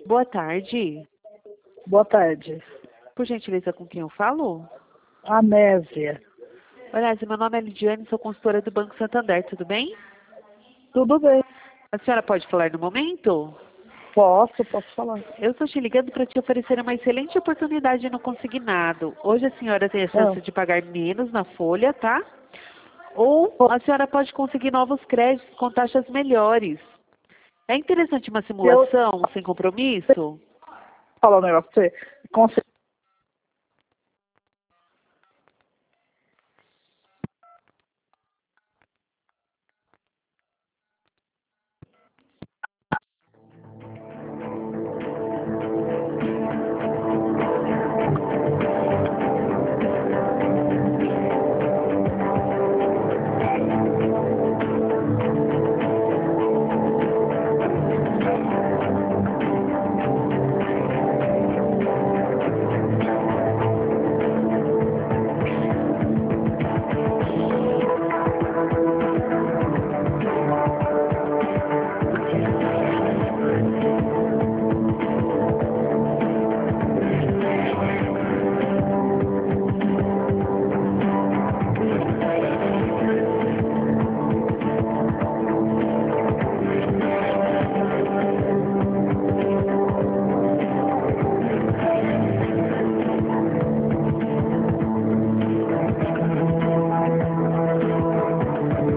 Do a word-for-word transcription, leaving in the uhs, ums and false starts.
Boa tarde. Boa tarde. Por gentileza, com quem eu falo? Anésia. Olha, meu nome é Lidiane, sou consultora do Banco Santander, tudo bem? Tudo bem. A senhora pode falar no momento? Posso, posso falar. Eu estou te ligando para te oferecer uma excelente oportunidade no consignado. Hoje a senhora tem a chance Ah. de pagar menos na folha, tá? Ou a senhora pode conseguir novos créditos com taxas melhores. É interessante uma simulação sem compromisso? Falar um negócio pra você.